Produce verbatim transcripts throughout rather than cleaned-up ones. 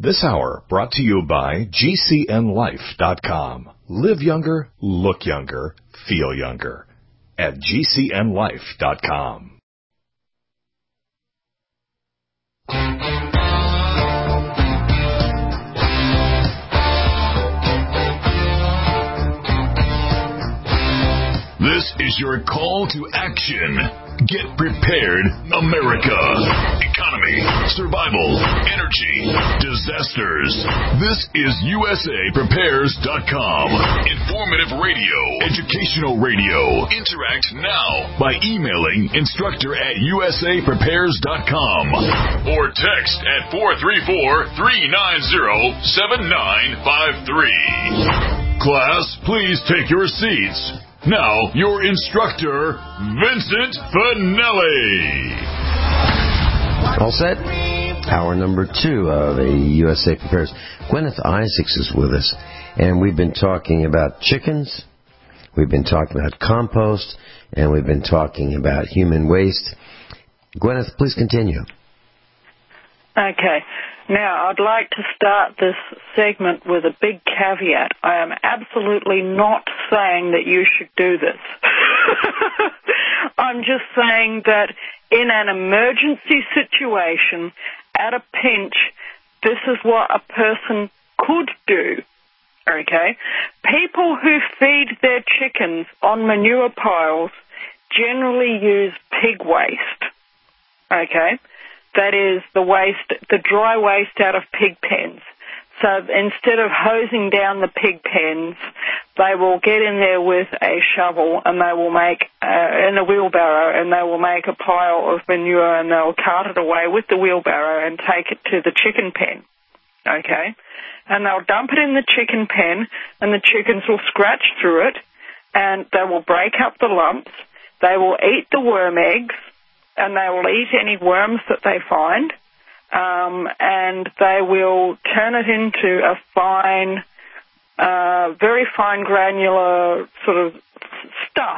This hour brought to you by G C N life dot com. Live younger, look younger, feel younger at G C N life dot com. This is your call to action. Get prepared, America. Economy, survival, energy, disasters. This is U S A Prepares dot com. Informative radio, educational radio. Interact now by emailing instructor at U S A Prepares dot com or text at four three four, three nine zero, seven nine five three. Class, please take your seats. Now, your instructor, Vincent Finelli. All set? Hour number two of a U S A Prepares. Gwyneth Isaacs is with us, and we've been talking about chickens, we've been talking about compost, and we've been talking about human waste. Gwyneth, please continue. Okay. Now, I'd like to start this segment with a big caveat. I am absolutely not saying that you should do this. I'm just saying that in an emergency situation, at a pinch, this is what a person could do. Okay? People who feed their chickens on manure piles generally use pig waste. Okay? That is the waste, the dry waste out of pig pens. So instead of hosing down the pig pens, they will get in there with a shovel and they will make, uh, in a wheelbarrow, and they will make a pile of manure and they'll cart it away with the wheelbarrow and take it to the chicken pen. Okay? And they'll dump it in the chicken pen and the chickens will scratch through it and they will break up the lumps. They will eat the worm eggs, and they will eat any worms that they find, um, and they will turn it into a fine, uh, very fine granular sort of stuff.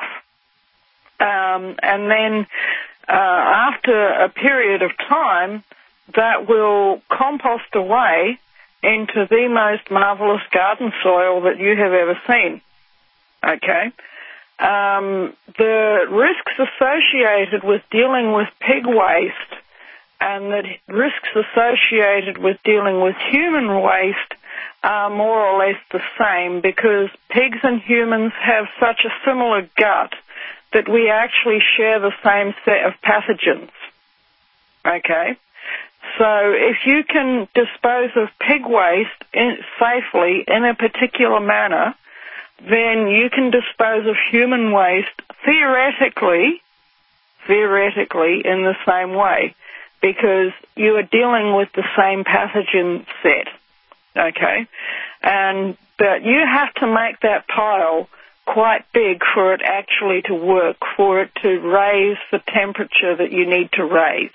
Um, and then uh, after a period of time, that will compost away into the most marvelous garden soil that you have ever seen. Okay? Um, the risks associated with dealing with pig waste and the risks associated with dealing with human waste are more or less the same, because pigs and humans have such a similar gut that we actually share the same set of pathogens. Okay? So if you can dispose of pig waste in, safely in a particular manner, then you can dispose of human waste theoretically, theoretically in the same way, because you are dealing with the same pathogen set, okay? And but you have to make that pile quite big for it actually to work, for it to raise the temperature that you need to raise,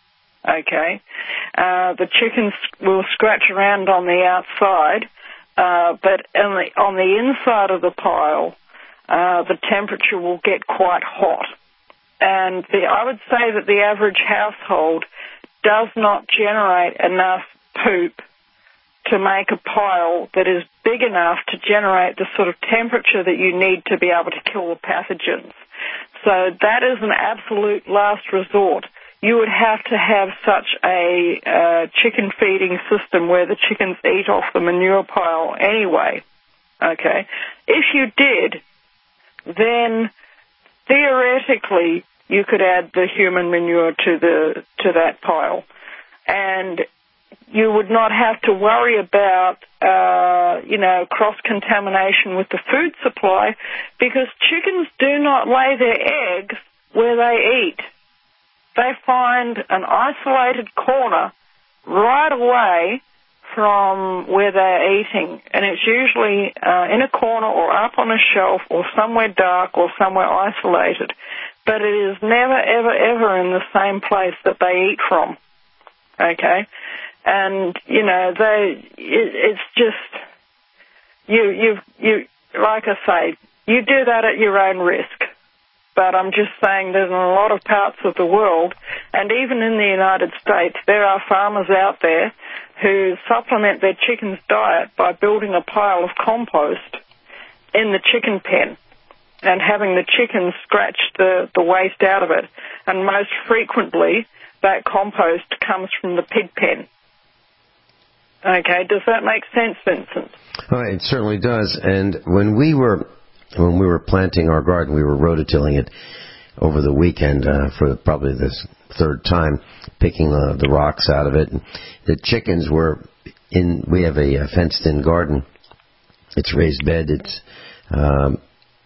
okay? Uh, the chickens will scratch around on the outside, Uh, but on the, on the inside of the pile, uh, the temperature will get quite hot. And the, I would say that the average household does not generate enough poop to make a pile that is big enough to generate the sort of temperature that you need to be able to kill the pathogens. So that is an absolute last resort. You would have to have such a uh, chicken feeding system where the chickens eat off the manure pile anyway. Okay? If you did, then theoretically you could add the human manure to the to that pile, and you would not have to worry about uh, you know cross contamination with the food supply, because chickens do not lay their eggs where they eat. They find an isolated corner right away from where they're eating, and it's usually uh, in a corner or up on a shelf or somewhere dark or somewhere isolated, but it is never, ever, ever in the same place that they eat from, okay? And, you know, they, it, it's just, you, you, you, like I say, you do that at your own risk. but I'm just saying that in a lot of parts of the world, and even in the United States, there are farmers out there who supplement their chicken's diet by building a pile of compost in the chicken pen and having the chickens scratch the, the waste out of it. And most frequently, that compost comes from the pig pen. Okay, does that make sense, Vincent? Oh, it certainly does. And when we were when we were planting our garden, we were rototilling it over the weekend uh, for probably the third time, picking uh, the rocks out of it. And the chickens were in. We have a, a fenced-in garden. It's raised bed. It's um,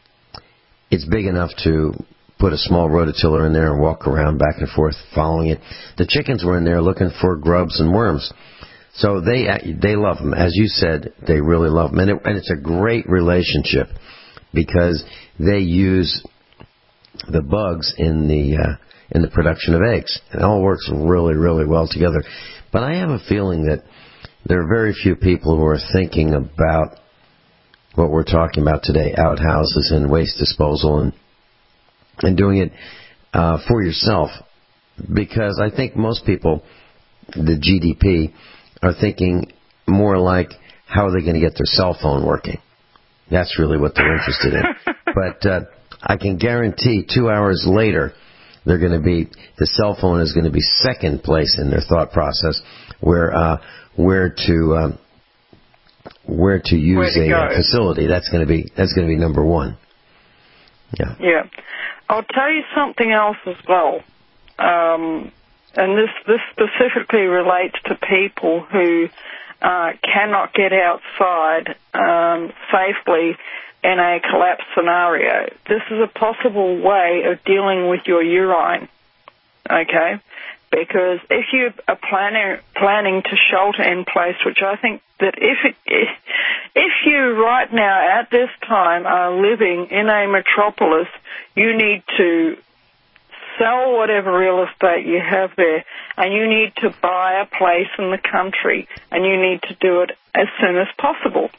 it's big enough to put a small rototiller in there and walk around back and forth following it. The chickens were in there looking for grubs and worms. So they they love them. As you said, they really love them. And, it, and it's a great relationship because they use the bugs in the uh, in the production of eggs. It all works really, really well together. But I have a feeling that there are very few people who are thinking about what we're talking about today, outhouses and waste disposal and, and doing it uh, for yourself. Because I think most people, the G D P, are thinking more like, how are they going to get their cell phone working? That's really what they're interested in. But uh, I can guarantee two hours later, they're going to be, the cell phone is going to be second place in their thought process, where uh, where to um, where to use where to a uh, facility. That's going to be that's going to be number one. Yeah. Yeah. I'll tell you something else as well. Um, And this, this specifically relates to people who uh, cannot get outside um, safely in a collapse scenario. This is a possible way of dealing with your urine, okay? Because if you are planning, planning to shelter in place, which I think that if, it, if if you right now at this time are living in a metropolis, you need to sell whatever real estate you have there, and you need to buy a place in the country, and you need to do it as soon as possible.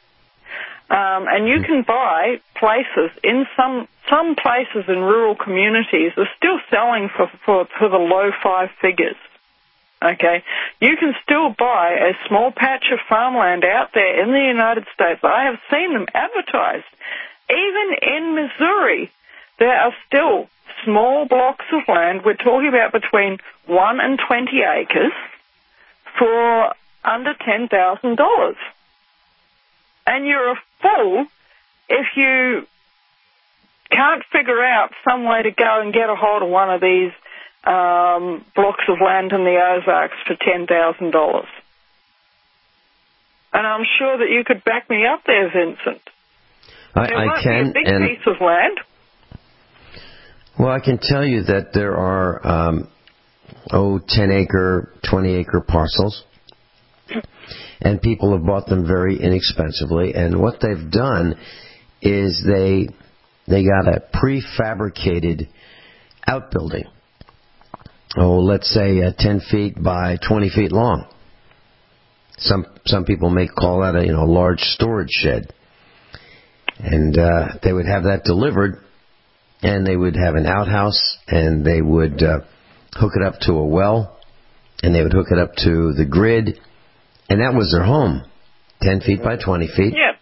Um, and you can buy places in some some places in rural communities are still selling for, for, for the low five figures. Okay, you can still buy a small patch of farmland out there in the United States. I have seen them advertised. Even in Missouri, there are still small blocks of land. We're talking about between one and twenty acres for under ten thousand dollars. And you're a fool if you can't figure out some way to go and get a hold of one of these um, blocks of land in the Ozarks for ten thousand dollars. And I'm sure that you could back me up there, Vincent. I, it I won't can. be a big and piece of land. Well, I can tell you that there are, um, oh, ten-acre, twenty-acre parcels, and people have bought them very inexpensively. And what they've done is they they got a prefabricated outbuilding. Oh, let's say uh, ten feet by twenty feet long. Some some people may call that a you know large storage shed, and uh, they would have that delivered. And they would have an outhouse, and they would uh, hook it up to a well, and they would hook it up to the grid, and that was their home, ten feet by twenty feet, yeah.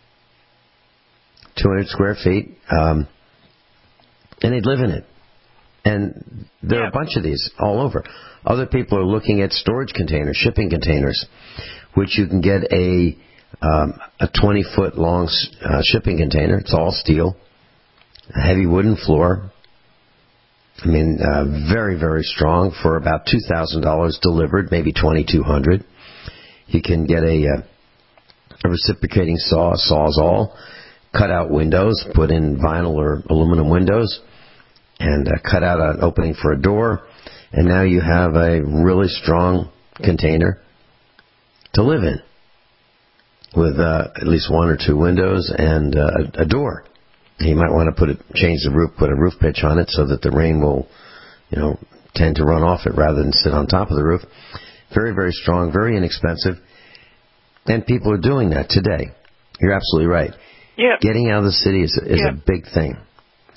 two hundred square feet, um, and they'd live in it. And there yeah. are a bunch of these all over. Other people are looking at storage containers, shipping containers, which you can get a um, a twenty-foot long uh, shipping container. It's all steel. A heavy wooden floor. I mean, uh, very, very strong for about two thousand dollars delivered, maybe twenty-two hundred dollars. You can get a, uh, a reciprocating saw, a sawzall, cut out windows, put in vinyl or aluminum windows, and uh, cut out an opening for a door, and now you have a really strong container to live in with uh, at least one or two windows and uh, a door. You might want to put it, change the roof, put a roof pitch on it so that the rain will, you know, tend to run off it rather than sit on top of the roof. Very, very strong, very inexpensive. And people are doing that today. You're absolutely right. Yeah. Getting out of the city is, is yeah. a big thing.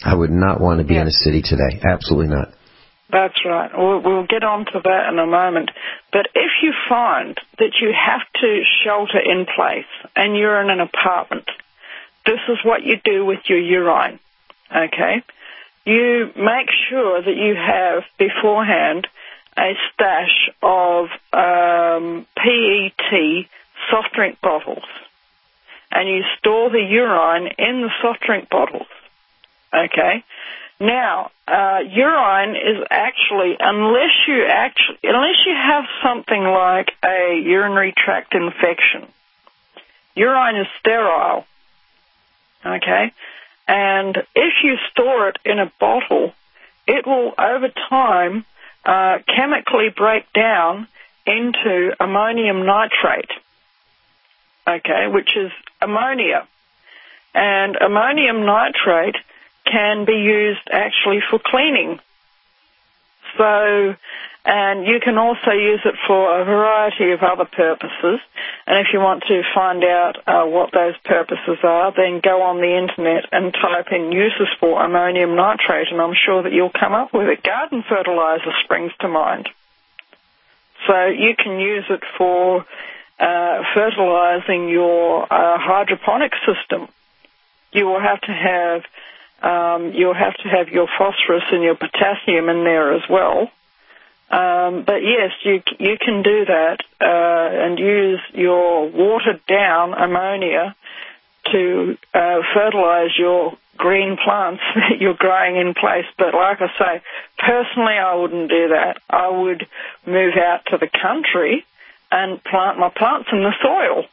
I would not want to be yeah. in a city today. Absolutely not. That's right. We'll, we'll get on to that in a moment. But if you find that you have to shelter in place and you're in an apartment, this is what you do with your urine, okay? You make sure that you have beforehand a stash of um, P E T soft drink bottles, and you store the urine in the soft drink bottles, okay? Now, uh, urine is actually, unless you actually, unless you have something like a urinary tract infection, urine is sterile, okay? And if you store it in a bottle, it will, over time, uh, chemically break down into ammonium nitrate, okay, which is ammonia. And ammonium nitrate can be used actually for cleaning. So, and you can also use it for a variety of other purposes. And if you want to find out uh, what those purposes are, then go on the internet and type in uses for ammonium nitrate, and I'm sure that you'll come up with it. Garden fertilizer springs to mind. So you can use it for uh, fertilizing your uh, hydroponic system. You will have to have Um, you'll have to have your phosphorus and your potassium in there as well. Um, but yes, you you can do that uh, and use your watered-down ammonia to uh, fertilize your green plants that you're growing in place. But like I say, personally, I wouldn't do that. I would move out to the country and plant my plants in the soil.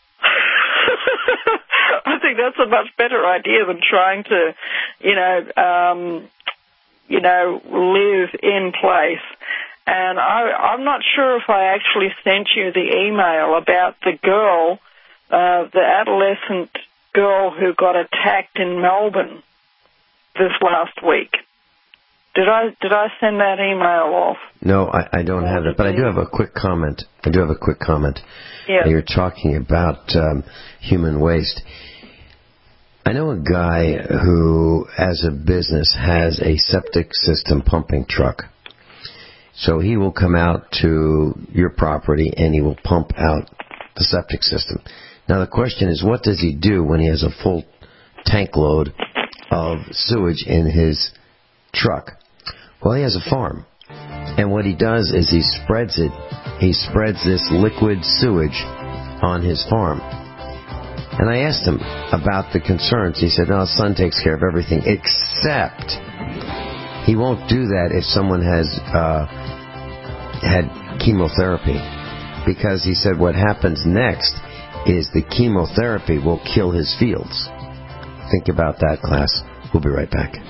I think that's a much better idea than trying to, you know, um, you know, live in place. And I, I'm not sure if I actually sent you the email about the girl, uh, the adolescent girl who got attacked in Melbourne this last week. Did I did I send that email off? No, I, I don't have that, but I do have a quick comment. I do have a quick comment. Yeah. You're talking about um, human waste. I know a guy who, as a business, has a septic system pumping truck. So he will come out to your property and he will pump out the septic system. Now the question is, what does he do when he has a full tank load of sewage in his truck? Well, he has a farm. And what he does is he spreads it, he spreads this liquid sewage on his farm. And I asked him about the concerns. He said, no, his son takes care of everything, except he won't do that if someone has uh, had chemotherapy. Because he said what happens next is the chemotherapy will kill his fields. Think about that, class. We'll be right back.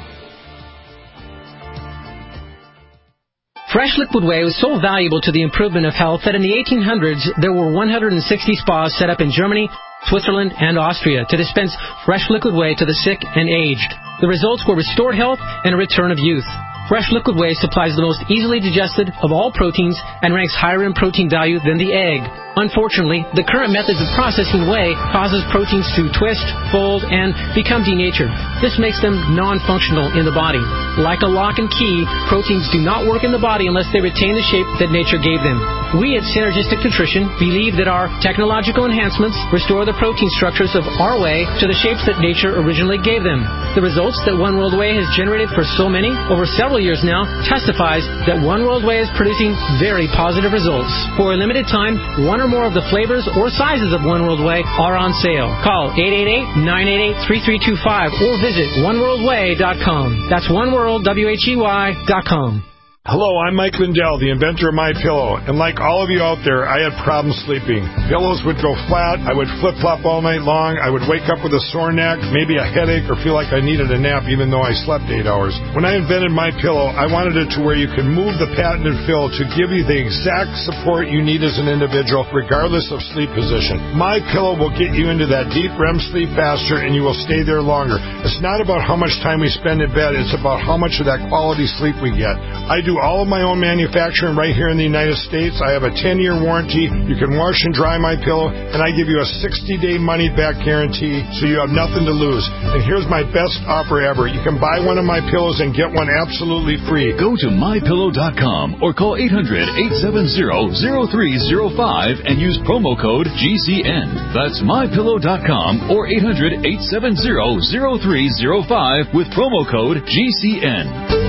Fresh Liquid Whey was so valuable to the improvement of health that in the eighteen hundreds there were one hundred sixty spas set up in Germany, Switzerland, and Austria to dispense fresh liquid whey to the sick and aged. The results were restored health and a return of youth. Fresh Liquid Whey supplies the most easily digested of all proteins and ranks higher in protein value than the egg. Unfortunately, the current methods of processing whey causes proteins to twist, fold, and become denatured. This makes them non-functional in the body. Like a lock and key, proteins do not work in the body unless they retain the shape that nature gave them. We at Synergistic Nutrition believe that our technological enhancements restore the protein structures of our whey to the shapes that nature originally gave them. The results that One World Whey has generated for so many, over several years now, testifies that One World Whey is producing very positive results. For a limited time, one or more of the flavors or sizes of One World Whey are on sale. Call eight eight eight, nine eight eight, three three two five or visit one world whey dot com. That's oneworld, W H E Y, dot com. Hello, I'm Mike Lindell, the inventor of MyPillow, and like all of you out there, I had problems sleeping. Pillows would go flat, I would flip-flop all night long, I would wake up with a sore neck, maybe a headache, or feel like I needed a nap even though I slept eight hours. When I invented MyPillow, I wanted it to where you can move the patented fill to give you the exact support you need as an individual, regardless of sleep position. MyPillow will get you into that deep R E M sleep faster, and you will stay there longer. It's not about how much time we spend in bed, it's about how much of that quality sleep we get. I do do all of my own manufacturing right here in the United States. I have a ten-year warranty. You can wash and dry my pillow, and I give you a sixty-day money-back guarantee, so you have nothing to lose. And here's my best offer ever. You can buy one of my pillows and get one absolutely free. Go to my pillow dot com or call eight hundred, eight seven zero, zero three zero five and use promo code G C N. That's my pillow dot com or eight hundred, eight seven zero, zero three zero five with promo code G C N.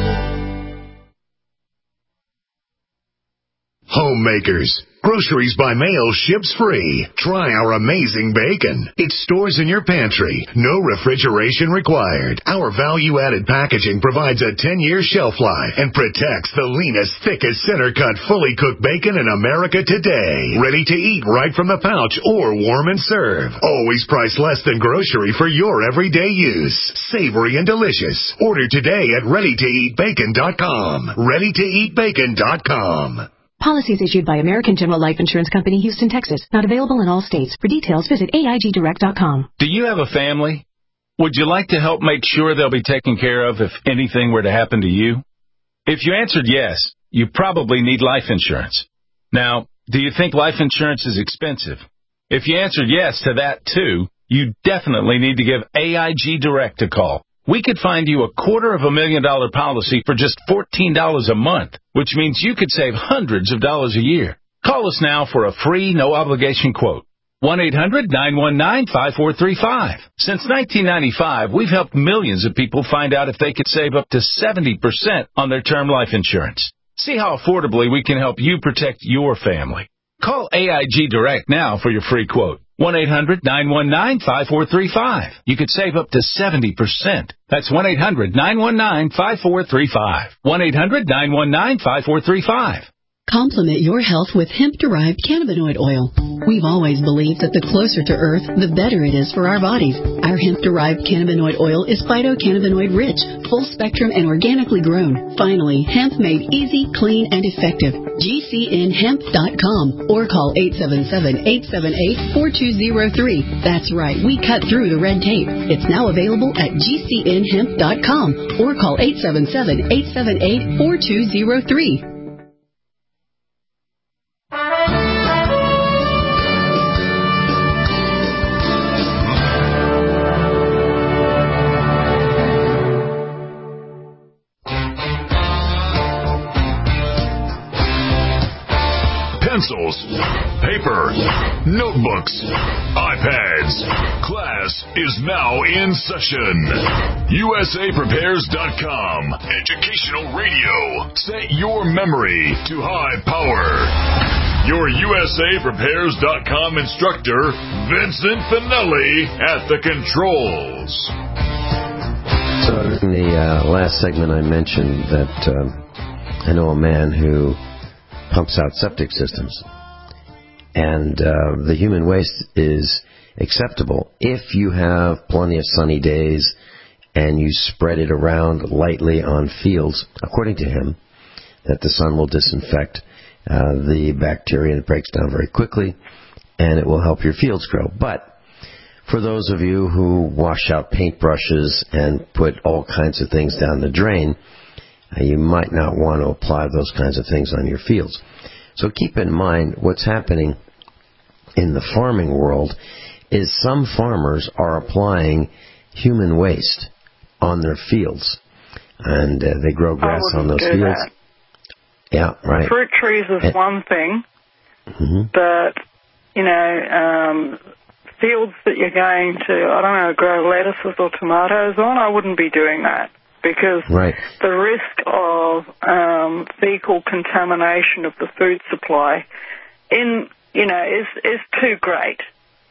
Homemakers. Groceries by mail ships free. Try our amazing bacon. It stores in your pantry. No refrigeration required. Our value-added packaging provides a ten-year shelf life and protects the leanest, thickest, center-cut, fully cooked bacon in America today. Ready to eat right from the pouch or warm and serve. Always priced less than grocery for your everyday use. Savory and delicious. Order today at ready to eat bacon dot com. ready to eat bacon dot com. Policies issued by American General Life Insurance Company, Houston, Texas. Not available in all states. For details, visit A I G direct dot com. Do you have a family? Would you like to help make sure they'll be taken care of if anything were to happen to you? If you answered yes, you probably need life insurance. Now, do you think life insurance is expensive? If you answered yes to that too, you definitely need to give A I G Direct a call. We could find you a quarter of a million dollar policy for just fourteen dollars a month, which means you could save hundreds of dollars a year. Call us now for a free, no-obligation quote. one eight hundred, nine one nine, five four three five. Since nineteen ninety-five, we've helped millions of people find out if they could save up to seventy percent on their term life insurance. See how affordably we can help you protect your family. Call A I G Direct now for your free quote. one eight hundred, nine one nine, five four three five. You could save up to seventy percent. That's one eight hundred, nine one nine, five four three five. one eight hundred, nine one nine, five four three five. Complement your health with hemp-derived cannabinoid oil. We've always believed that the closer to Earth, the better it is for our bodies. Our hemp-derived cannabinoid oil is phytocannabinoid-rich, full-spectrum, and organically grown. Finally, hemp made easy, clean, and effective. G C N hemp dot com or call eight seven seven, eight seven eight, four two zero three. That's right, we cut through the red tape. It's now available at G C N hemp dot com or call eight seven seven, eight seven eight, four two zero three. Pencils, paper, notebooks, iPads. Class is now in session. U S A Prepares dot com. Educational radio. Set your memory to high power. Your U S A Prepares dot com instructor, Vincent Finelli, at the controls. So in the uh, last segment I mentioned that uh, I know a man who pumps out septic systems. And uh, the human waste is acceptable if you have plenty of sunny days and you spread it around lightly on fields, according to him, that the sun will disinfect uh, the bacteria and it breaks down very quickly and it will help your fields grow. But for those of you who wash out paintbrushes and put all kinds of things down the drain, Uh, you might not want to apply those kinds of things on your fields. So keep in mind what's happening in the farming world is some farmers are applying human waste on their fields. And uh, they grow grass on those do fields. That. Yeah, right. Fruit trees is and, one thing, mm-hmm. but, you know, um, fields that you're going to, I don't know, grow lettuces or tomatoes on, I wouldn't be doing that. Because right. the risk of um, fecal contamination of the food supply, in you know, is is too great.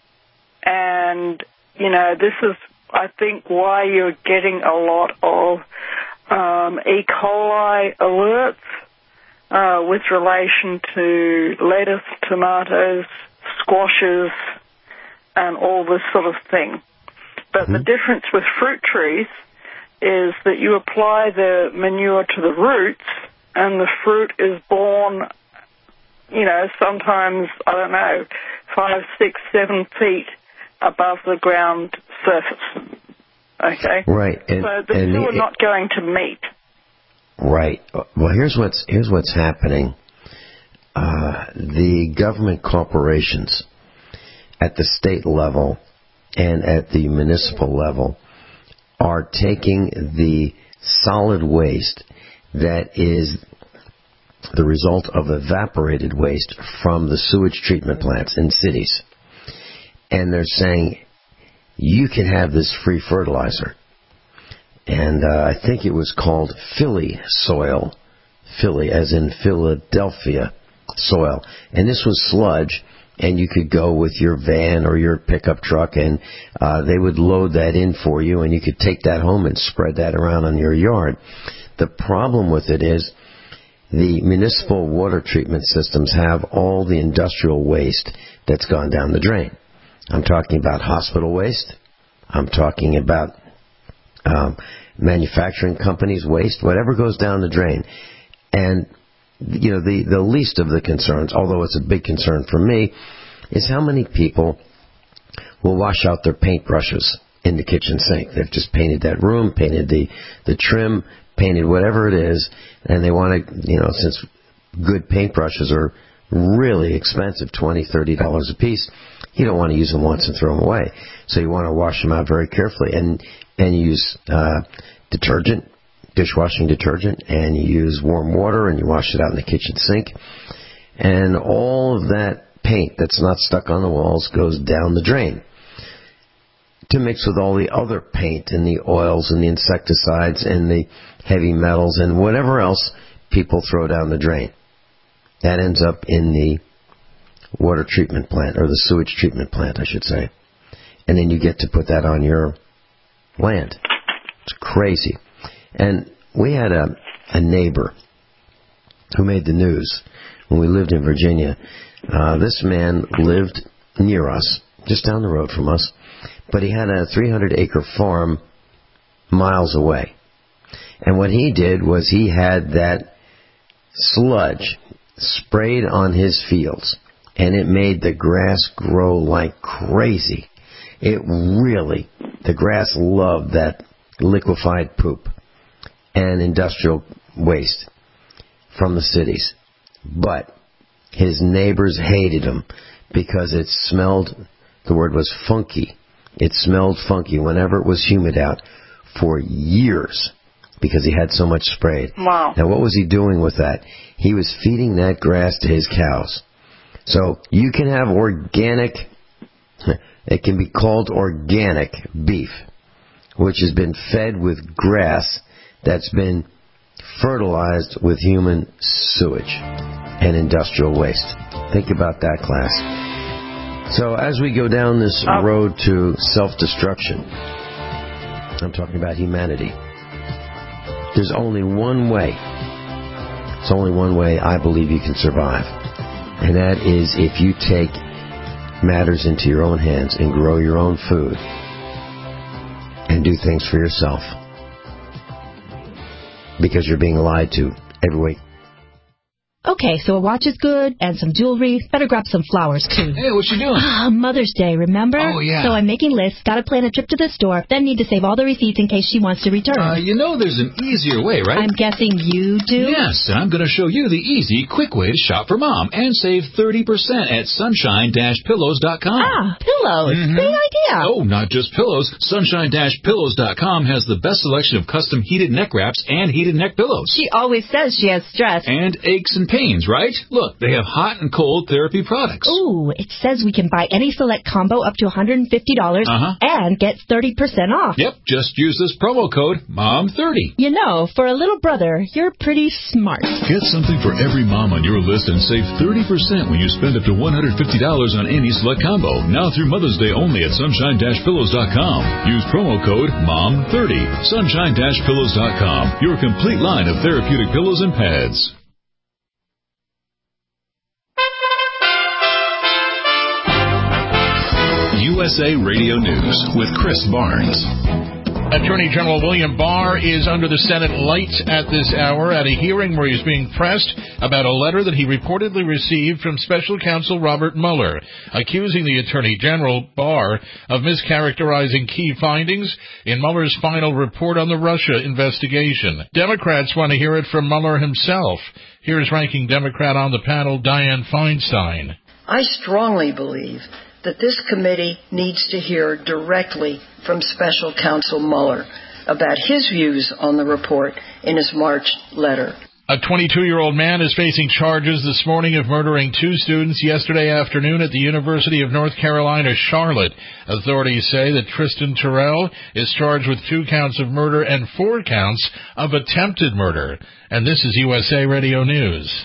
And you know, this is, I think, why you're getting a lot of um, E. coli alerts uh, with relation to lettuce, tomatoes, squashes, and all this sort of thing. But mm-hmm. the difference with fruit trees is that you apply the manure to the roots and the fruit is born, you know, sometimes, I don't know, five, six, seven feet above the ground surface. Okay? Right. And, so the and two the, are not going to meet. Right. Well, here's what's here's what's happening. Uh, the government corporations at the state level and at the municipal level are taking the solid waste that is the result of evaporated waste from the sewage treatment plants in cities. And they're saying, you can have this free fertilizer. And uh, I think it was called Philly soil, Philly as in Philadelphia soil. And this was sludge, and you could go with your van or your pickup truck, and uh, they would load that in for you, and you could take that home and spread that around on your yard. The problem with it is the municipal water treatment systems have all the industrial waste that's gone down the drain. I'm talking about hospital waste. I'm talking about um, manufacturing companies' waste, whatever goes down the drain. And, you know, the, the least of the concerns, although it's a big concern for me, is how many people will wash out their paintbrushes in the kitchen sink. They've just painted that room, painted the, the trim, painted whatever it is, and they want to, you know, since good paintbrushes are really expensive, twenty dollars, thirty dollars a piece, you don't want to use them once and throw them away. So you want to wash them out very carefully, and and use uh, detergent, dishwashing detergent, and you use warm water, and you wash it out in the kitchen sink. And all of that paint that's not stuck on the walls goes down the drain to mix with all the other paint and the oils and the insecticides and the heavy metals and whatever else people throw down the drain. That ends up in the water treatment plant, or the sewage treatment plant, I should say. And then you get to put that on your land. It's crazy. And we had a, a neighbor who made the news when we lived in Virginia. Uh, this man lived near us, just down the road from us, but he had a three hundred acre farm miles away. And what he did was he had that sludge sprayed on his fields, and it made the grass grow like crazy. It really, the grass loved that liquefied poop and industrial waste from the cities. But his neighbors hated him because it smelled, the word was funky. It smelled funky whenever it was humid out for years because he had so much sprayed. Wow. Now, what was he doing with that? He was feeding that grass to his cows. So you can have organic, it can be called organic beef, which has been fed with grass that's been fertilized with human sewage and industrial waste. Think about that, class. So as we go down this road to self-destruction, I'm talking about humanity, there's only one way. It's only one way I believe you can survive. And that is if you take matters into your own hands and grow your own food and do things for yourself. Because you're being lied to every week. Okay, so a watch is good, and some jewelry. Better grab some flowers, too. Hey, what you doing? Ah, Mother's Day, remember? Oh, yeah. So I'm making lists, gotta plan a trip to the store, then need to save all the receipts in case she wants to return. Uh, you know there's an easier way, right? I'm guessing you do? Yes, and I'm going to show you the easy, quick way to shop for Mom and save thirty percent at sunshine dash pillows dot com. Ah, pillows. Mm-hmm. Great idea. Oh, not just pillows. sunshine dash pillows dot com has the best selection of custom heated neck wraps and heated neck pillows. She always says she has stress. And aches and pains, right? Look, they have hot and cold therapy products. Ooh, it says we can buy any select combo up to one hundred fifty dollars uh-huh. and get thirty percent off. Yep, just use this promo code mom thirty. You know, for a little brother, you're pretty smart. Get something for every mom on your list and save thirty percent when you spend up to one hundred fifty dollars on any select combo. Now through Mother's Day only at sunshine dash pillows dot com. Use promo code mom thirty. sunshine dash pillows dot com. Your complete line of therapeutic pillows and pads. U S A Radio News with Chris Barnes. Attorney General William Barr is under the Senate lights at this hour at a hearing where he's being pressed about a letter that he reportedly received from Special Counsel Robert Mueller, accusing the Attorney General, Barr, of mischaracterizing key findings in Mueller's final report on the Russia investigation. Democrats want to hear it from Mueller himself. Here's ranking Democrat on the panel, Dianne Feinstein. I strongly believe that this committee needs to hear directly from Special Counsel Mueller about his views on the report in his March letter. A twenty-two-year-old man is facing charges this morning of murdering two students yesterday afternoon at the University of North Carolina, Charlotte. Authorities say that Tristan Terrell is charged with two counts of murder and four counts of attempted murder. And this is U S A Radio News.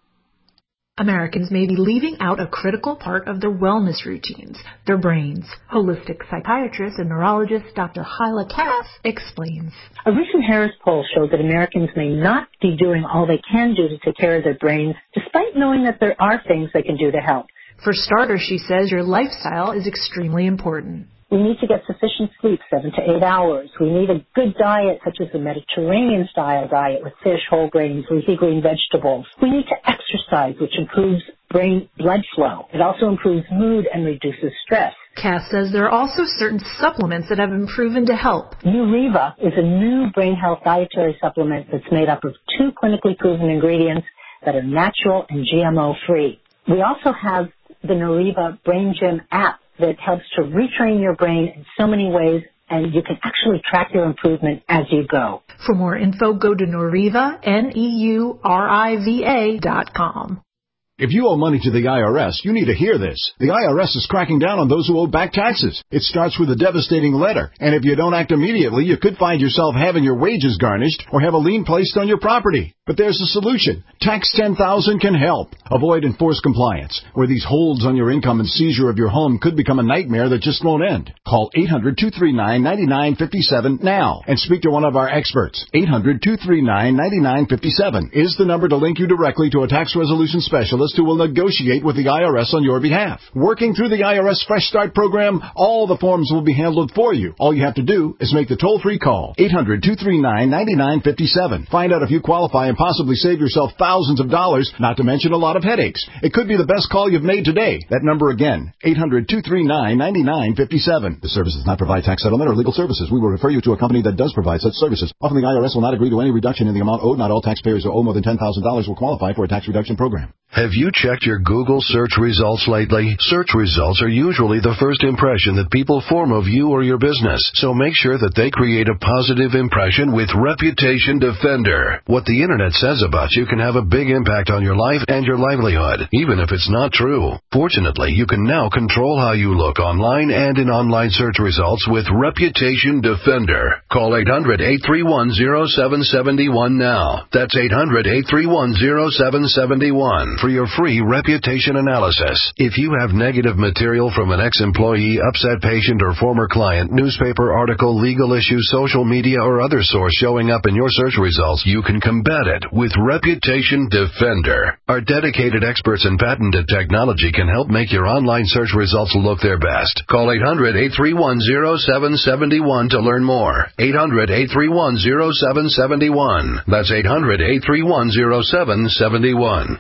Americans may be leaving out a critical part of their wellness routines, their brains. Holistic psychiatrist and neurologist Doctor Hyla Cass explains. A recent Harris poll showed that Americans may not be doing all they can do to take care of their brains, despite knowing that there are things they can do to help. For starters, she says your lifestyle is extremely important. We need to get sufficient sleep, seven to eight hours. We need a good diet, such as a Mediterranean-style diet with fish, whole grains, leafy green vegetables. We need to exercise, which improves brain blood flow. It also improves mood and reduces stress. Cass says there are also certain supplements that have been proven to help. Neuriva is a new brain health dietary supplement that's made up of two clinically proven ingredients that are natural and G M O-free. We also have the Neuriva Brain Gym app that helps to retrain your brain in so many ways, and you can actually track your improvement as you go. For more info, go to Neuriva, N E U R I V A dot com. If you owe money to the I R S, you need to hear this. The I R S is cracking down on those who owe back taxes. It starts with a devastating letter, and if you don't act immediately, you could find yourself having your wages garnished or have a lien placed on your property. But there's a solution. Tax ten thousand can help. Avoid enforced compliance, where these holds on your income and seizure of your home could become a nightmare that just won't end. Call eight hundred, two three nine, nine nine five seven now and speak to one of our experts. eight hundred, two three nine, nine nine five seven is the number to link you directly to a tax resolution specialist who will negotiate with the I R S on your behalf. Working through the I R S Fresh Start program, all the forms will be handled for you. All you have to do is make the toll-free call. eight hundred, two three nine, nine nine five seven. Find out if you qualify and possibly save yourself thousands of dollars, not to mention a lot of headaches. It could be the best call you've made today. That number again, eight hundred, two three nine, nine nine five seven. The service does not provide tax settlement or legal services. We will refer you to a company that does provide such services. Often the I R S will not agree to any reduction in the amount owed. Not all taxpayers who owe more than ten thousand dollars will qualify for a tax reduction program. Have you checked your Google search results lately? Search results are usually the first impression that people form of you or your business, so make sure that they create a positive impression with Reputation Defender. What the internet says about you can have a big impact on your life and your livelihood, even if it's not true. Fortunately, you can now control how you look online and in online search results with Reputation Defender. Call eight hundred, eight three one, zero seven seven one now. That's eight hundred, eight three one, zero seven seven one for your free reputation analysis. If you have negative material from an ex-employee, upset patient, or former client, newspaper article, legal issue, social media, or other source showing up in your search results, you can combat it with Reputation Defender. Our dedicated experts in patented technology can help make your online search results look their best. Call eight hundred, eight three one, zero seven seven one to learn more. eight hundred, eight three one, zero seven seven one. That's eight hundred, eight three one, zero seven seven one.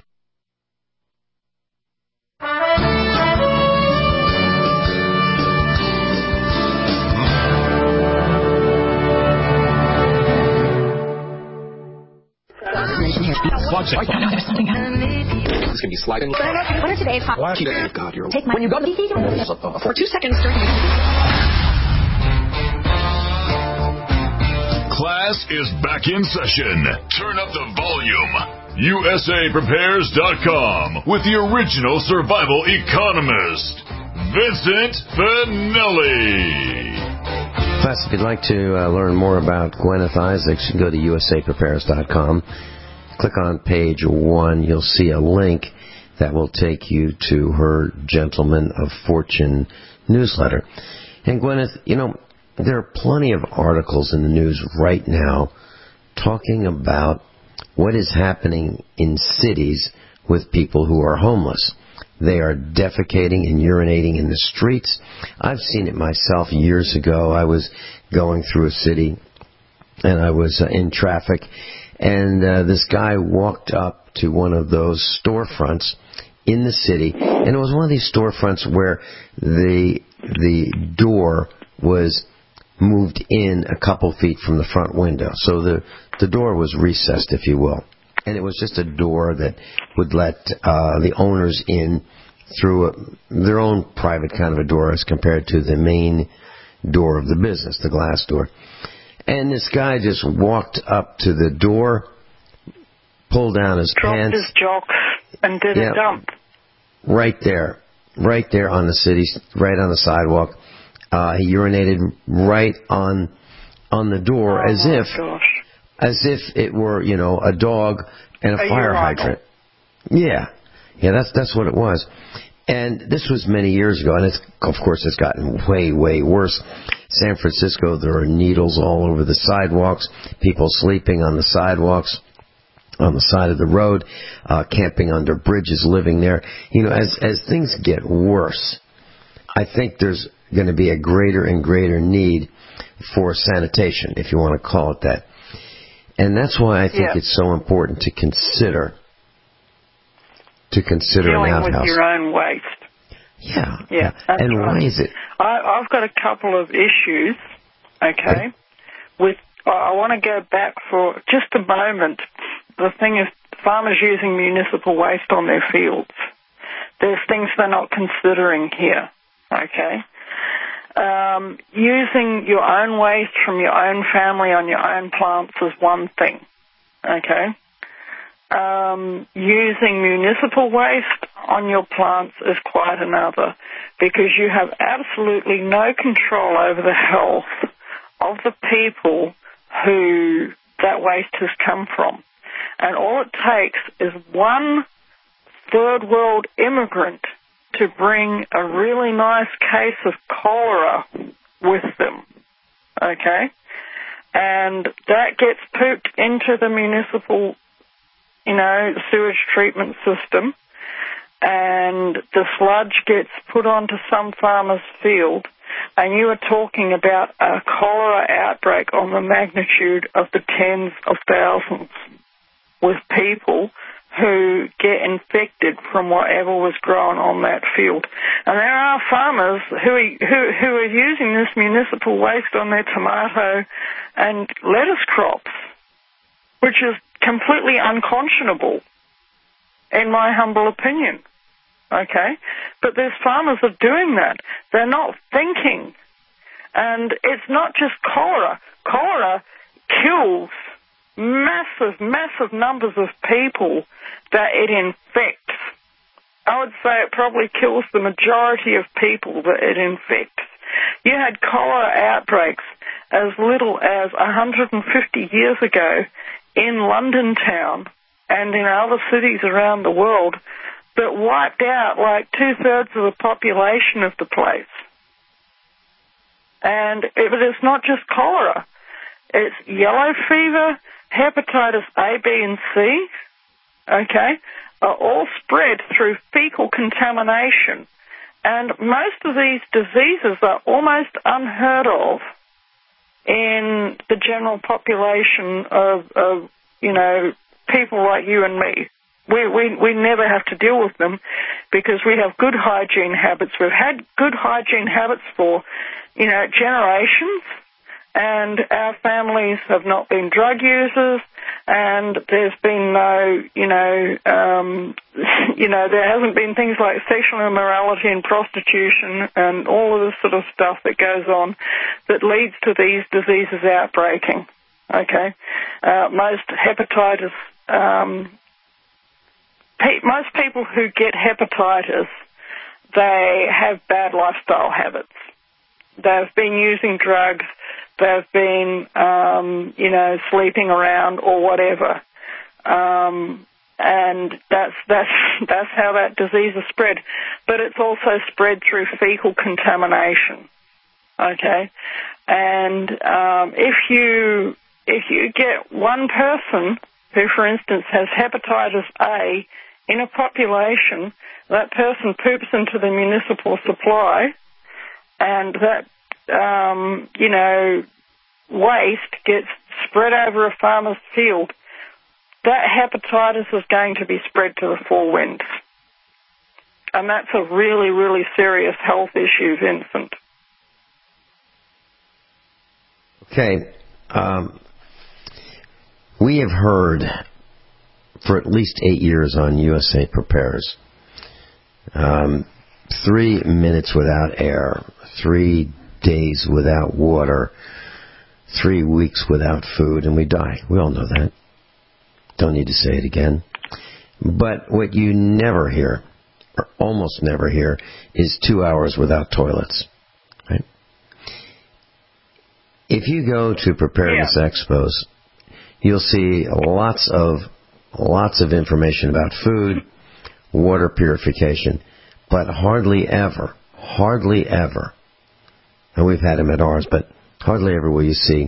It's going to be sliding. What are today's hot? Oh, God, you're Take my when you go to the for two seconds during the Class is back in session. Turn up the volume. U S A Prepares dot com with the original survival economist, Vincent Finelli. Class, if you'd like to uh, learn more about Gwyneth Isaacs, you can go to U S A Prepares dot com. Click on page one. You'll see a link that will take you to her Gentleman of Fortune newsletter. And Gwyneth, you know, there are plenty of articles in the news right now talking about what is happening in cities with people who are homeless. They are defecating and urinating in the streets. I've seen it myself years ago. I was going through a city, and I was uh, in traffic, and uh, this guy walked up to one of those storefronts in the city, and it was one of these storefronts where the the door was moved in a couple feet from the front window. So the, the door was recessed, if you will. And it was just a door that would let uh, the owners in through a, their own private kind of a door as compared to the main door of the business, the glass door. And this guy just walked up to the door, pulled down his Dropped pants. his jocks and did yeah, a dump. Right there. Right there on the city, right on the sidewalk. Uh, he urinated right on on the door oh as if gosh. as if it were, you know, a dog and a, a fire urinal. hydrant. Yeah. Yeah, that's that's what it was. And this was many years ago, and it's, of course it's gotten way, way worse. San Francisco, there are needles all over the sidewalks, people sleeping on the sidewalks, on the side of the road, uh, camping under bridges, living there. You know, as as things get worse, I think there's going to be a greater and greater need for sanitation, if you want to call it that. And that's why I think yeah. it's so important to consider to consider Dealing an outhouse. with your own waste. Yeah. Yeah. That's and right. why is it? I, I've got a couple of issues, okay, with, I want to go back for just a moment. The thing is, farmers using municipal waste on their fields. There's things they're not considering here, okay? Um, using your own waste from your own family on your own plants is one thing, okay? Um, using municipal waste on your plants is quite another, because you have absolutely no control over the health of the people who that waste has come from. And all it takes is one third world immigrant to bring a really nice case of cholera with them, okay? And that gets pooped into the municipal, you know, sewage treatment system, and the sludge gets put onto some farmer's field, and you are talking about a cholera outbreak on the magnitude of the tens of thousands with people who get infected from whatever was grown on that field. And there are farmers who are, who, who are using this municipal waste on their tomato and lettuce crops, which is completely unconscionable, in my humble opinion. Okay? But there's farmers that are doing that. They're not thinking. And it's not just cholera. Cholera kills massive, massive numbers of people that it infects. I would say it probably kills the majority of people that it infects. You had cholera outbreaks as little as one hundred fifty years ago in London town and in other cities around the world that wiped out like two-thirds of the population of the place. And it, but it's not just cholera. It's yellow fever, hepatitis A, B, and C, okay, are all spread through fecal contamination. And most of these diseases are almost unheard of in the general population of, of you know, people like you and me. We, we, we never have to deal with them because we have good hygiene habits. We've had good hygiene habits for, you know, generations. And our families have not been drug users, and there's been no, you know, um, you know, there hasn't been things like sexual immorality and prostitution and all of this sort of stuff that goes on that leads to these diseases outbreaking. Okay, uh, most hepatitis, um, pe- most people who get hepatitis, they have bad lifestyle habits. They've been using drugs. They've been, um, you know, sleeping around or whatever, um, and that's that's that's how that disease is spread. But it's also spread through fecal contamination. Okay, and um, if you if you get one person who, for instance, has hepatitis A in a population, that person poops into the municipal supply, and that, um, you know, waste gets spread over a farmer's field, that hepatitis is going to be spread to the four winds. And that's a really, really serious health issue, Vincent. Okay. Um, we have heard for at least eight years on U S A Prepares, um, three minutes without air, three days without water, three weeks without food, and we die. We all know that. Don't need to say it again. But what you never hear, or almost never hear, is two hours without toilets. Right? If you go to preparedness yeah. expos, you'll see lots of lots of information about food, water purification, but hardly ever, hardly ever, and we've had them at ours, but hardly ever will you see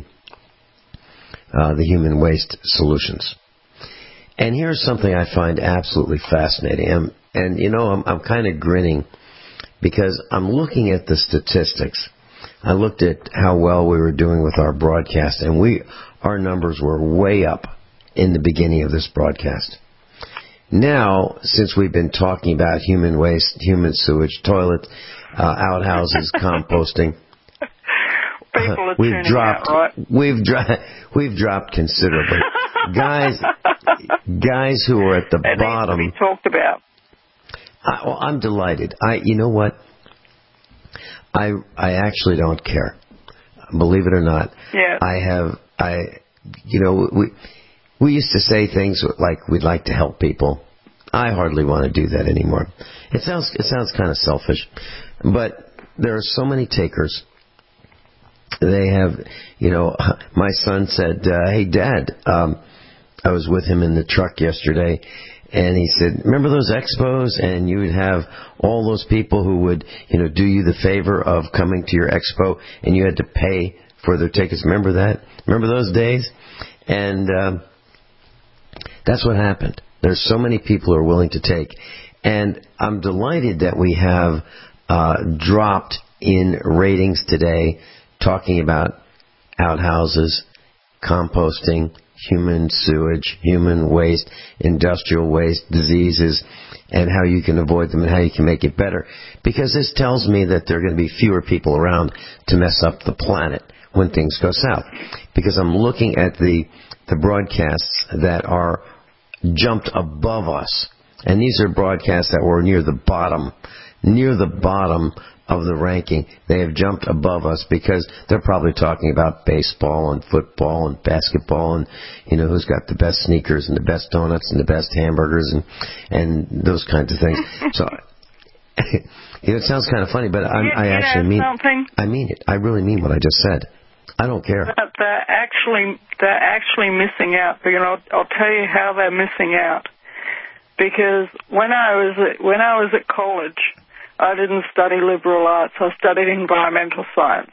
uh, the human waste solutions. And here's something I find absolutely fascinating. And, and you know, I'm, I'm kind of grinning because I'm looking at the statistics. I looked at how well we were doing with our broadcast, and we our numbers were way up in the beginning of this broadcast. Now, since we've been talking about human waste, human sewage, toilet, uh, outhouses, composting, People are we've tuning dropped, out, right? we've dro- we've dropped considerably. guys, guys who are at the it bottom. Needs to be talked about. I, well, I'm delighted. I, you know what? I I actually don't care. Believe it or not. Yeah. I have I, you know, we we used to say things like we'd like to help people. I hardly want to do that anymore. It sounds it sounds kind of selfish, but there are so many takers. They have, you know, my son said, uh, hey, Dad, um, I was with him in the truck yesterday, and he said, remember those expos? And you would have all those people who would, you know, do you the favor of coming to your expo, and you had to pay for their tickets. Remember that? Remember those days? And um, that's what happened. There's so many people who are willing to take. And I'm delighted that we have uh, dropped in ratings today talking about outhouses, composting, human sewage, human waste, industrial waste, diseases, and how you can avoid them and how you can make it better. Because this tells me that there are going to be fewer people around to mess up the planet when things go south. Because I'm looking at the, the broadcasts that are jumped above us. And these are broadcasts that were near the bottom, near the bottom of the ranking. They have jumped above us because they're probably talking about baseball and football and basketball and, you know, who's got the best sneakers and the best donuts and the best hamburgers and and those kinds of things. So, you know, it sounds kind of funny, but I, you, I you actually mean something? I mean it. I really mean what I just said. I don't care. But they're actually they're actually missing out. You know, I'll, I'll tell you how they're missing out. Because when I was at, when I was at college, I didn't study liberal arts. I studied environmental science.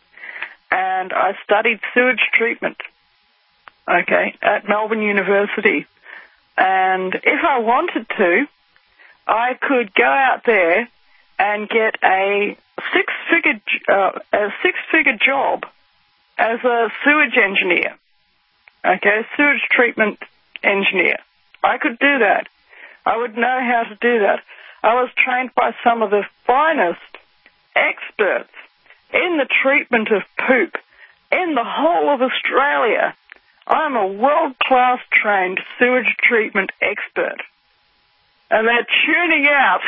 And I studied sewage treatment, okay, at Melbourne University. And if I wanted to, I could go out there and get a six-figure, uh, a six-figure job as a sewage engineer, okay, sewage treatment engineer. I could do that. I would know how to do that. I was trained by some of the finest experts in the treatment of poop in the whole of Australia. I'm a world-class trained sewage treatment expert. And they're tuning out.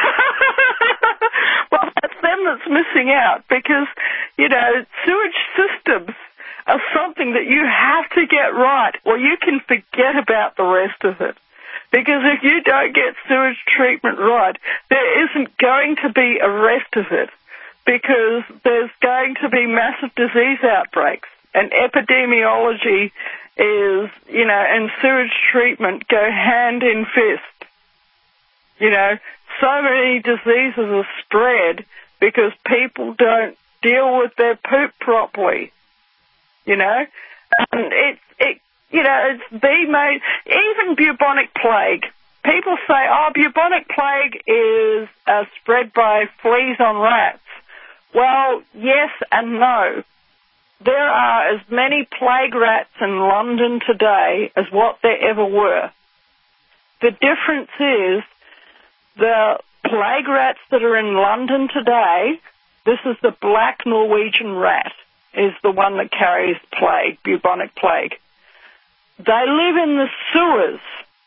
Well, that's them that's missing out because, you know, sewage systems are something that you have to get right or you can forget about the rest of it. Because if you don't get sewage treatment right, there isn't going to be a rest of it because there's going to be massive disease outbreaks. And epidemiology is, you know, and sewage treatment go hand in fist. You know, so many diseases are spread because people don't deal with their poop properly. You know, and it, it, you know, it's the main, even bubonic plague, people say, oh, bubonic plague is uh, spread by fleas on rats. Well, yes and no. There are as many plague rats in London today as what there ever were. The difference is the plague rats that are in London today, this is the black Norwegian rat, is the one that carries plague, bubonic plague. They live in the sewers,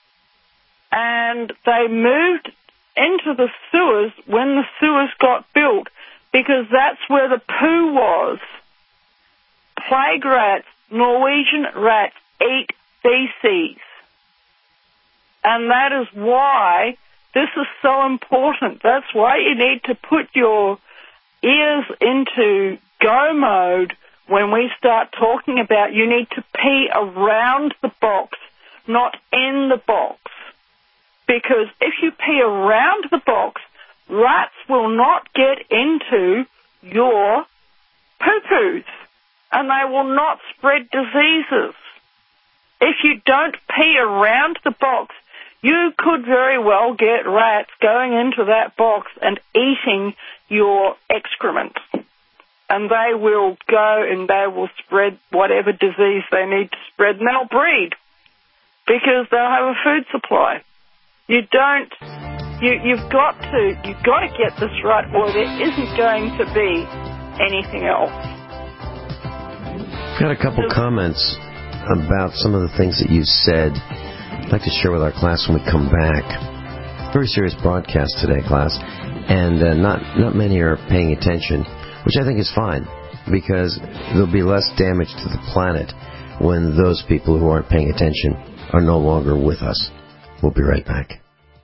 and they moved into the sewers when the sewers got built because that's where the poo was. Plague rats, Norwegian rats, eat feces. And that is why this is so important. That's why you need to put your ears into go mode when we start talking about you need to pee around the box, not in the box. Because if you pee around the box, rats will not get into your poo-poos, and they will not spread diseases. If you don't pee around the box, you could very well get rats going into that box and eating your excrement. And they will go and they will spread whatever disease they need to spread, and they'll breed because they'll have a food supply. You don't, you, you've got to, you've got to get this right, or there isn't going to be anything else. Got a couple comments about some of the things that you said. I'd like to share with our class when we come back. Very serious broadcast today, class, and uh, not not many are paying attention, which I think is fine, because there'll be less damage to the planet when those people who aren't paying attention are no longer with us. We'll be right back.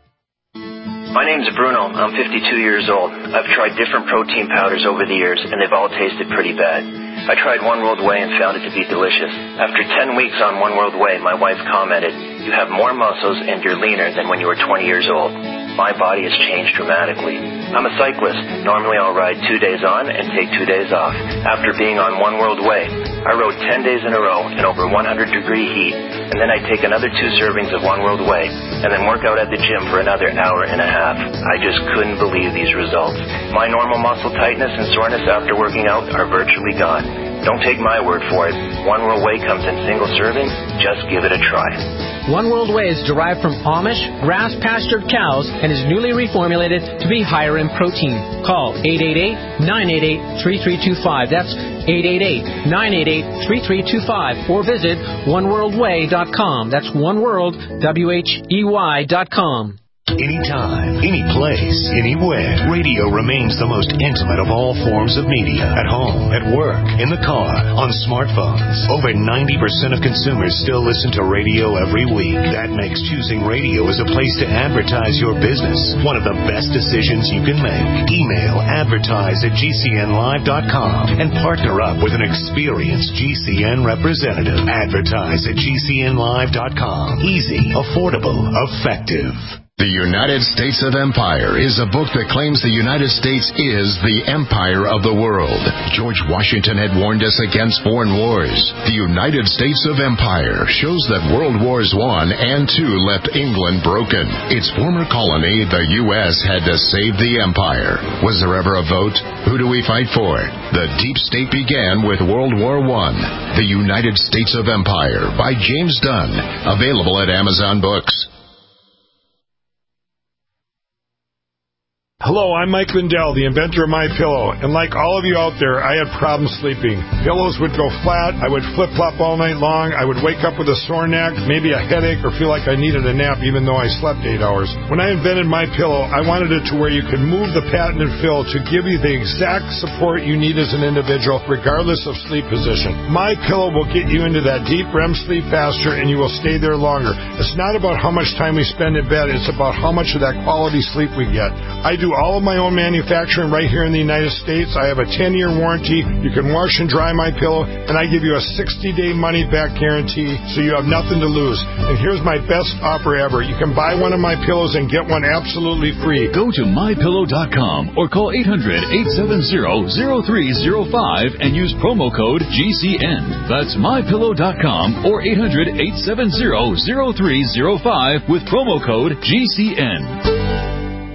My name's Bruno. I'm fifty-two years old. I've tried different protein powders over the years, and they've all tasted pretty bad. I tried One World Whey and found it to be delicious. After ten weeks on One World Whey, my wife commented, "You have more muscles and you're leaner than when you were twenty years old." My body has changed dramatically. I'm a cyclist. Normally I'll ride two days on and take two days off. After being on One World Whey, I rode ten days in a row in over one hundred degree heat, and then I take another two servings of One World Whey, and then work out at the gym for another hour and a half. I just couldn't believe these results. My normal muscle tightness and soreness after working out are virtually gone. Don't take my word for it. One World Whey comes in single servings. Just give it a try. One World Whey is derived from Amish, grass-pastured cows and is newly reformulated to be higher in protein. Call eight eight eight, nine eight eight, three three two five. That's eight eight eight, nine eight eight, three three two five. Or visit one world way dot com. That's one world, W H E Y dot com. Anytime, any place, anywhere, radio remains the most intimate of all forms of media. At home, at work, in the car, on smartphones. Over ninety percent of consumers still listen to radio every week. That makes choosing radio as a place to advertise your business one of the best decisions you can make. Email advertise at G C N live dot com and partner up with an experienced G C N representative. Advertise at G C N live dot com. Easy, affordable, effective. The United States of Empire is a book that claims the United States is the empire of the world. George Washington had warned us against foreign wars. The United States of Empire shows that World Wars One and Two left England broken. Its former colony, the U S, had to save the empire. Was there ever a vote? Who do we fight for? The deep state began with World War One. The United States of Empire by James Dunn. Available at Amazon Books. Hello, I'm Mike Lindell, the inventor of MyPillow, and like all of you out there, I had problems sleeping. Pillows would go flat, I would flip-flop all night long, I would wake up with a sore neck, maybe a headache, or feel like I needed a nap even though I slept eight hours. When I invented MyPillow, I wanted it to where you could move the patented fill to give you the exact support you need as an individual, regardless of sleep position. MyPillow will get you into that deep R E M sleep faster, and you will stay there longer. It's not about how much time we spend in bed, it's about how much of that quality sleep we get. I do all of my own manufacturing right here in the United States. I have a ten-year warranty. You can wash and dry my pillow, and I give you a sixty-day money-back guarantee, so you have nothing to lose. And here's my best offer ever. You can buy one of my pillows and get one absolutely free. Go to my pillow dot com or call eight hundred, eight seven zero, zero three zero five and use promo code G C N. That's my pillow dot com or eight hundred, eight seven zero, zero three zero five with promo code G C N.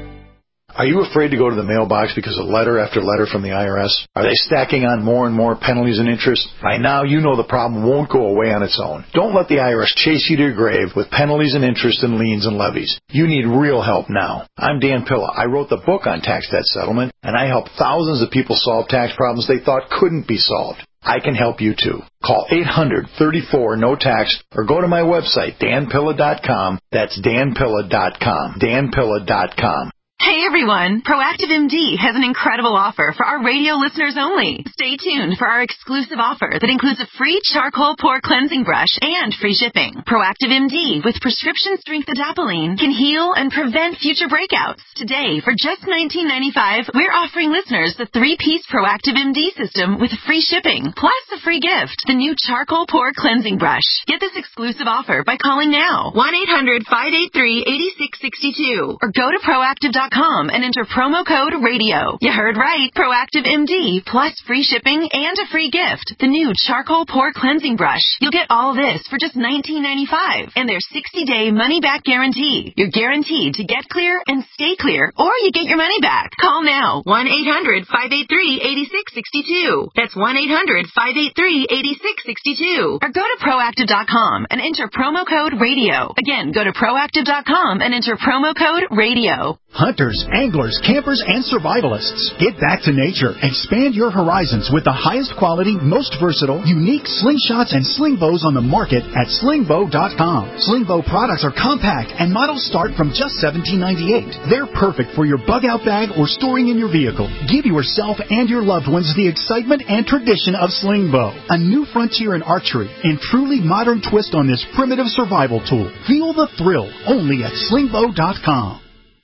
Are you afraid to go to the mailbox because of letter after letter from the I R S? Are they stacking on more and more penalties and interest? By now, you know the problem won't go away on its own. Don't let the I R S chase you to your grave with penalties and interest and liens and levies. You need real help now. I'm Dan Pilla. I wrote the book on tax debt settlement, and I helped thousands of people solve tax problems they thought couldn't be solved. I can help you too. Call eight hundred, thirty-four, no tax or go to my website, dan pilla dot com. That's dan pilla dot com. dan pilla dot com. Hey everyone, Proactive M D has an incredible offer for our radio listeners only. Stay tuned for our exclusive offer that includes a free charcoal pore cleansing brush and free shipping. Proactive M D with prescription strength adapalene can heal and prevent future breakouts. Today, for just nineteen ninety-five dollars, we're offering listeners the three-piece Proactive M D system with free shipping, plus a free gift, the new charcoal pore cleansing brush. Get this exclusive offer by calling now, one eight hundred, five eight three, eight six six two, or go to proactive dot com and enter promo code radio. You heard right. Proactive M D plus free shipping and a free gift. The new charcoal pore cleansing brush. You'll get all this for just nineteen ninety-five dollars and their sixty-day money-back guarantee. You're guaranteed to get clear and stay clear, or you get your money back. Call now. one eight hundred, five eight three, eight six six two. That's one eight hundred, five eight three, eight six six two. Or go to proactive dot com and enter promo code radio. Again, go to proactive dot com and enter promo code radio. Hunters, anglers, campers, and survivalists. Get back to nature. Expand your horizons with the highest quality, most versatile, unique slingshots and sling bows on the market at sling bow dot com. Sling bow products are compact and models start from just seventeen ninety-eight. They're perfect for your bug out bag or storing in your vehicle. Give yourself and your loved ones the excitement and tradition of sling bow. A new frontier in archery and truly modern twist on this primitive survival tool. Feel the thrill only at sling bow dot com.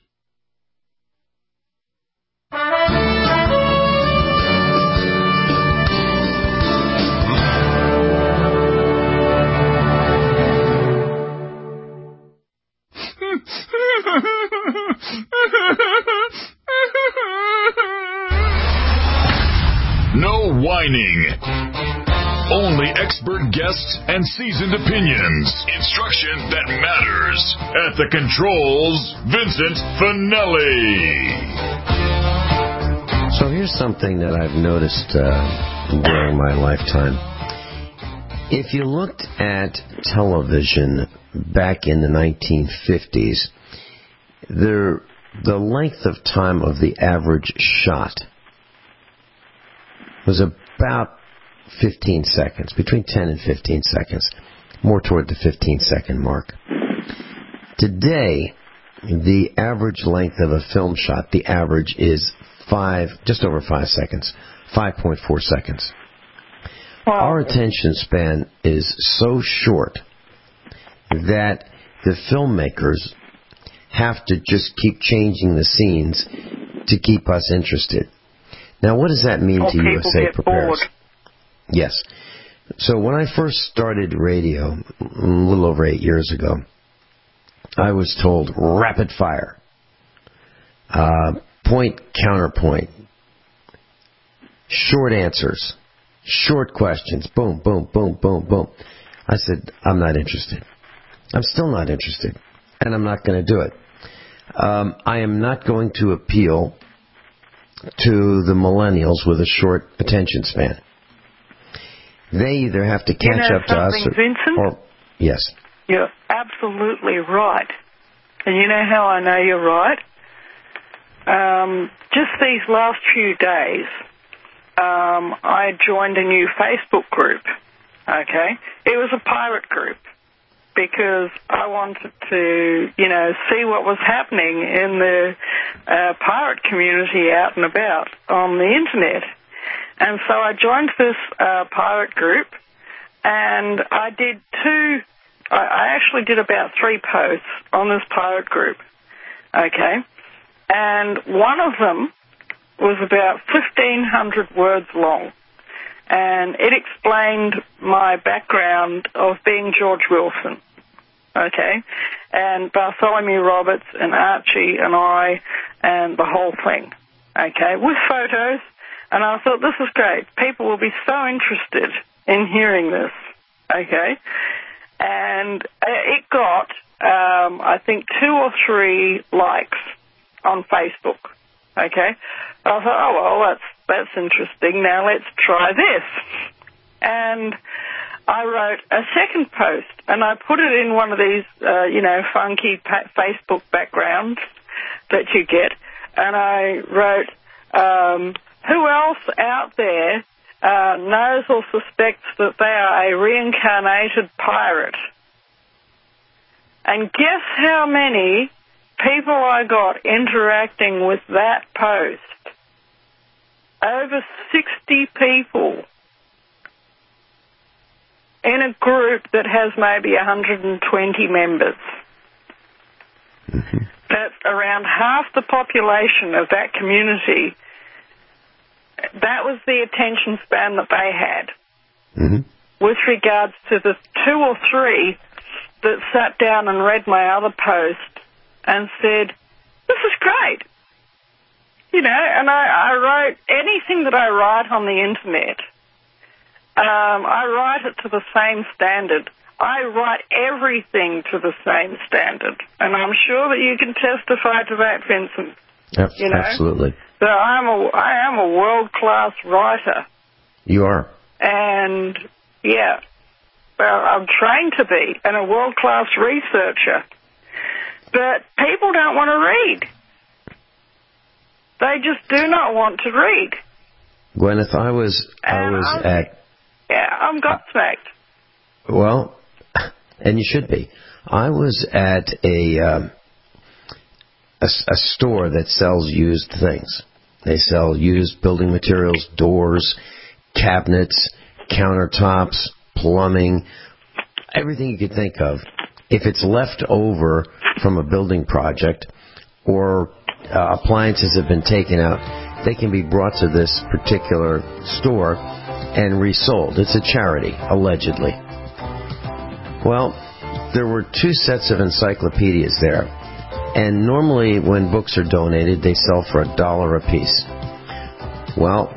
No whining. Only expert guests and seasoned opinions. Instruction that matters. At the controls, Vincent Finelli. So here's something that I've noticed uh, during my lifetime. If you looked at television back in the nineteen fifties, there, the length of time of the average shot was about fifteen seconds, between ten and fifteen seconds, more toward the fifteen second mark. Today, the average length of a film shot, the average is five, just over five seconds, five point four seconds. Wow. Our attention span is so short that the filmmakers have to just keep changing the scenes to keep us interested. Now, what does that mean oh, to U S A Prepares? Bored. Yes. So when I first started radio, a little over eight years ago, I was told rapid fire, uh, point, counterpoint, short answers, short questions, boom, boom, boom, boom, boom. I said, I'm not interested. I'm still not interested, and I'm not going to do it. Um, I am not going to appeal to the millennials with a short attention span. They either have to catch you know up to us or, Vincent? or... Yes. You're absolutely right. And you know how I know you're right? Um, just these last few days, um, I joined a new Facebook group, okay? It was a pirate group because I wanted to, you know, see what was happening in the uh, pirate community out and about on the Internet. And so I joined this uh, pirate group, and I did two, I, I actually did about three posts on this pirate group, okay? and one of them was about fifteen hundred words long, and it explained my background of being George Wilson, okay, and Bartholomew Roberts and Archie and I and the whole thing, okay, with photos, and I thought, this is great. People will be so interested in hearing this, okay, and it got, um, I think, two or three likes on Facebook, okay. I thought, oh, well, that's that's interesting. Now let's try this. And I wrote a second post, and I put it in one of these, uh, you know, funky pa- Facebook backgrounds that you get. And I wrote, um, who else out there uh, knows or suspects that they are a reincarnated pirate? And guess how many people I got interacting with that post? Over sixty people in a group that has maybe one hundred twenty members. Mm-hmm. That's around half the population of that community. That was the attention span that they had. Mm-hmm. With regards to the two or three that sat down and read my other post and said, this is great. You know, and I, I wrote anything that I write on the internet, um, I write it to the same standard. I write everything to the same standard. And I'm sure that you can testify to that, Vincent. Yep, you know? Absolutely. So I'm a, I am a world-class writer. You are. And, yeah, well, I'm trained to be, and a world-class researcher. But people don't want to read. They just do not want to read. Gwyneth, I was I and was I'm, at... Yeah, I'm gobsmacked. Well, and you should be. I was at a, um, a, a store that sells used things. They sell used building materials, doors, cabinets, countertops, plumbing, everything you could think of. If it's left over from a building project or uh, appliances have been taken out, they can be brought to this particular store and resold. It's a charity, allegedly. Well, there were two sets of encyclopedias there, and normally when books are donated, they sell for a dollar a piece. Well,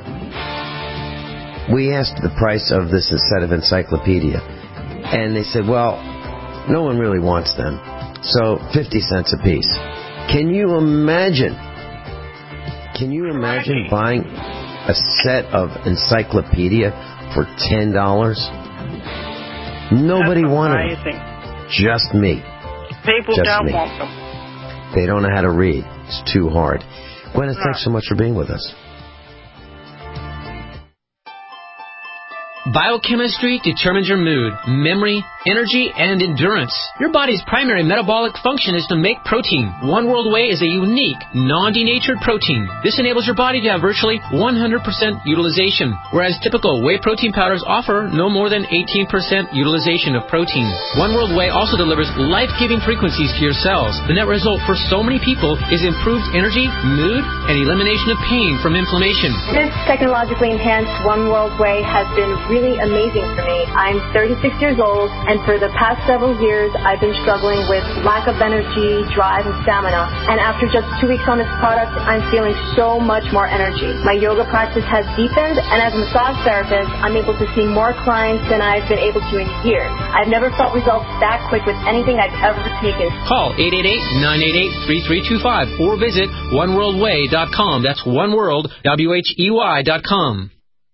we asked the price of this set of encyclopedia, and they said, well, no one really wants them, so fifty cents a piece. Can you imagine? Can you imagine buying a set of encyclopedia for ten dollars? Nobody wanted them. Just me. People Just don't me. want them. They don't know how to read. It's too hard. Gwyneth, no. Thanks so much for being with us. Biochemistry determines your mood, memory, energy, and endurance. Your body's primary metabolic function is to make protein. One World Whey is a unique, non-denatured protein. This enables your body to have virtually one hundred percent utilization, whereas typical whey protein powders offer no more than eighteen percent utilization of protein. One World Whey also delivers life-giving frequencies to your cells. The net result for so many people is improved energy, mood, and elimination of pain from inflammation. This technologically enhanced One World Whey has been really Really amazing for me. I'm thirty-six years old, and for the past several years, I've been struggling with lack of energy, drive, and stamina. And after just two weeks on this product, I'm feeling so much more energy. My yoga practice has deepened, and as a massage therapist, I'm able to see more clients than I've been able to in years. I've never felt results that quick with anything I've ever taken. Call eight eight eight, nine eight eight, three three two five or visit one world way dot com. That's oneworld, W H E Y dot com.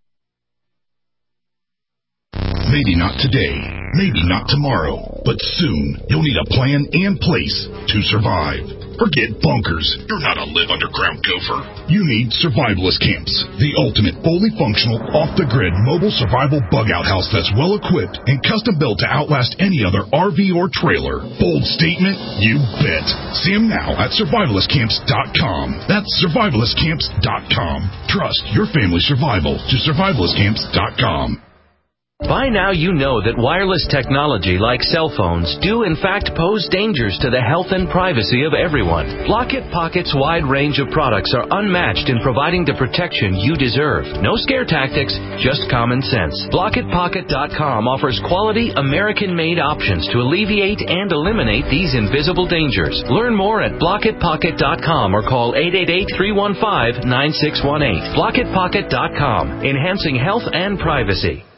Maybe not today, maybe not tomorrow, but soon you'll need a plan in place to survive. Forget bunkers. You're not a live underground gopher. You need survivalist camps, the ultimate fully functional, off-the-grid mobile survival bug-out house that's well-equipped and custom-built to outlast any other R V or trailer. Bold statement? You bet. See them now at survivalist camps dot com. That's survivalist camps dot com. Trust your family's survival to survivalist camps dot com. By now you know that wireless technology like cell phones do in fact pose dangers to the health and privacy of everyone. Blockit Pocket's wide range of products are unmatched in providing the protection you deserve. No scare tactics, just common sense. Blockit Pocket dot com offers quality American-made options to alleviate and eliminate these invisible dangers. Learn more at Blockit Pocket dot com or call eight eight eight, three one five, nine six one eight. Blockit Pocket dot com, enhancing health and privacy.